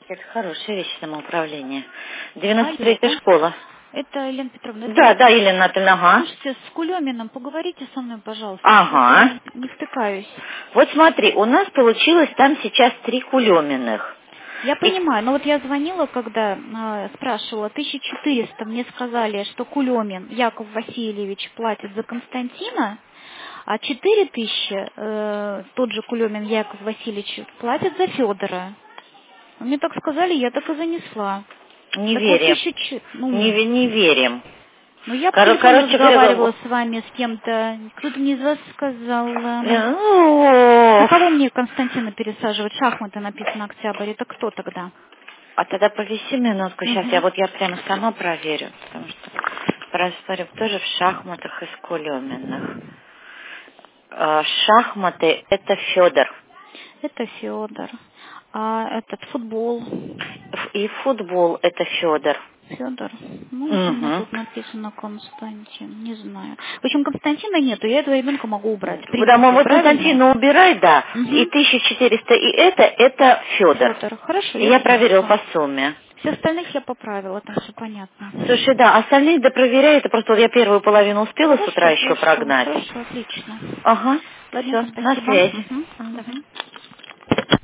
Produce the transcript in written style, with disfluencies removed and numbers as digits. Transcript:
Это хорошая вещь, самоуправление. Алло, 93-я школа. это Елена Петровна. Да, да, Елена Анатольевна, ага. Слушайте, с Кулеминым поговорите со мной, пожалуйста. Что-то Ага. я не втыкаюсь. Вот смотри, у нас получилось там сейчас 3 Кулеминых. Я И понимаю, но вот я звонила, когда спрашивала, 1400, мне сказали, что Кулемин Яков Васильевич платит за Константина, а 4000 тот же Кулемин Яков Васильевич платит за Федора. Мне так сказали, я так и занесла. не Так вот верим. 1000, Не верим. ну я по телефону Короче разговаривала говоря, с вами, с кем-то, кто-то мне из вас сказал. На ну, кого мне Константина пересаживать? Шахматы написано Октябрь, это кто тогда? а тогда повиси минутку, сейчас Угу. я прямо сама проверю, потому что просмотрим тоже в шахматах из Кулеминых. Шахматы это Федор. Это Федор. А этот футбол. И футбол это Федор. Федор. Ну, вот у меня Угу. тут написано Константин. Не знаю. В общем, Константина нету, я этого ребенка могу убрать. В Да, принципе, вот правильно? Константина убирай, да. И Угу. 1400, и это Федор. Федор. Хорошо, И я я проверила записала. по сумме. Все остальных я поправила, там все понятно. Слушай, да, остальные допроверяй, это просто вот я первую половину успела с утра Хорошо, еще хорошо, прогнать. хорошо, отлично. Ага, все, Ладненько, на спасибо. связи. Угу. Ага. Давай.